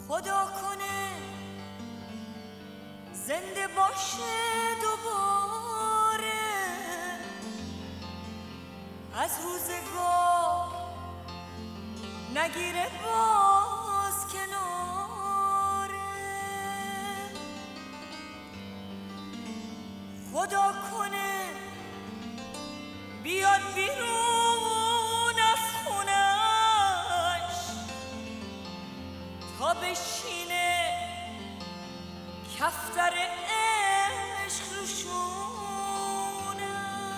خدا کنه زنده باشه دوباره، از روزگار نگیره باز کناره. خدا کنه بیاد بیرون از خونش تا بشینه کفتر عشق رو شونش.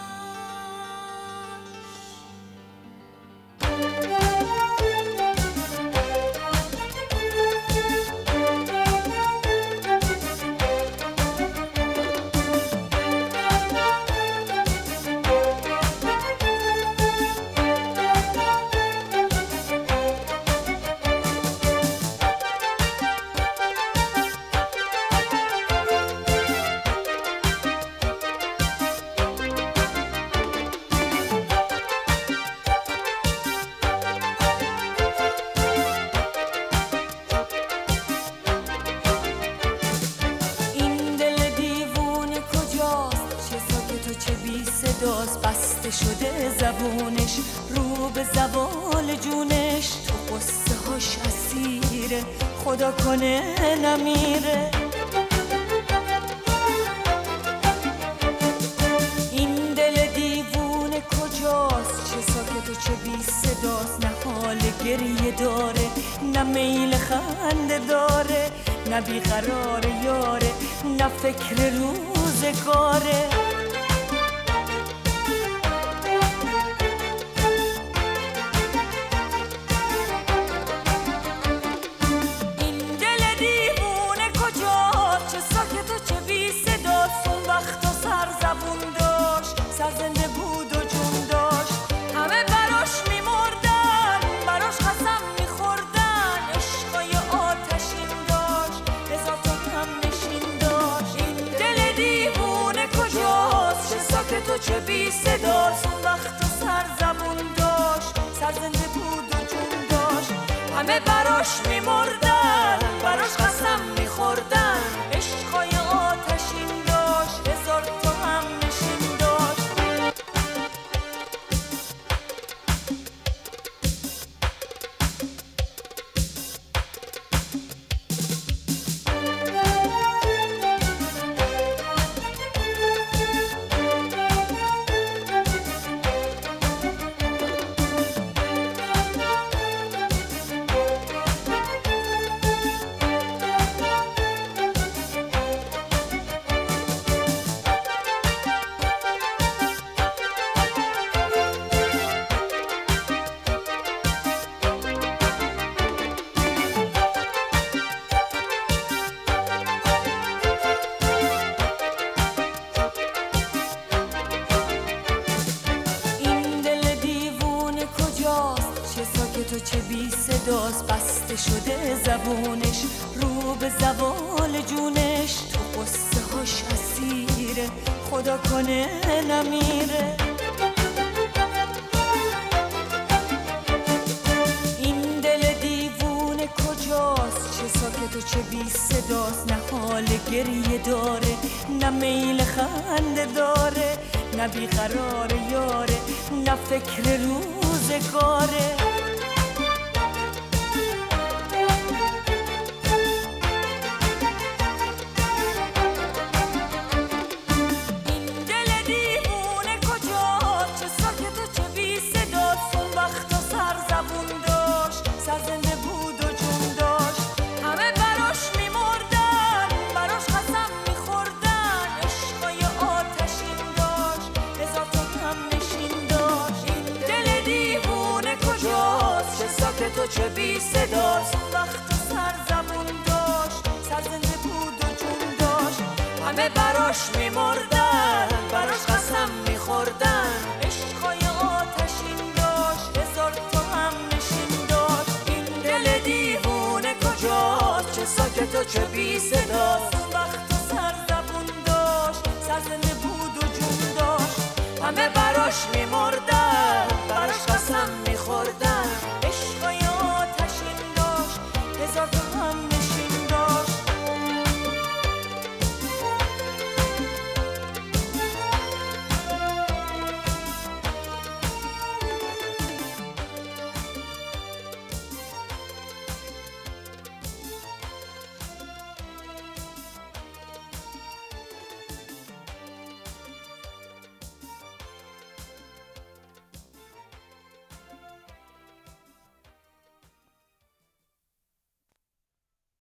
بسته شده زبونش رو به زوال جونش، تو قصه هاش اسیره خدا کنه نمیره. این دل دیوونه کجاست، چه ساکت و چه بی صداست، نه حال گریه داره نه میل خنده داره، نه بیقرار یاره نه فکر روزگاره. سرزنده بود و جون داشت، همه براش میمردن، براش قسم میخوردن، عشقای آتشین داشت، هزار تا هم نشین داشت. این دل دیوونه کجاست، چه ساکت و چه بی صداست، اون وقت و سرزبون داشت، سرزنده بود و جون داشت، همه براش میمردن، براش قسم میخوردن، عشقای آتشین داشت، هزار تا هم نشین داشت. تو چه بی صداست، بسته شده زبونش رو به زوال جونش، تو قصه هاش اسیره خدا کنه نمیره. این دل دیوونه کجاست، چه ساکت و چه بی صداست، نه حال گریه داره نه میل خنده داره، نه بیقرار یاره نه فکر روزگاره. سرزنده بود و جون داشت، همه براش میمردن، براش قسم میخوردن، عشقای آتشین داشت، هزار تا هم نشین داشت. این دل دیوونه کجاست، چه ساکت و چه بی صداست، وقت و سر زبون داشت، سرزنده بود و جون داشت، همه براش میمردن، براش قسم میخوردن، عشقای آتشین داشت، هزار تا هم نشین داشت. دیوونه کجاست، چه ساکت و چه بی صداست، وقت و سرزبون داشت، سرزنده بود و جون داشت، همه براش میمرد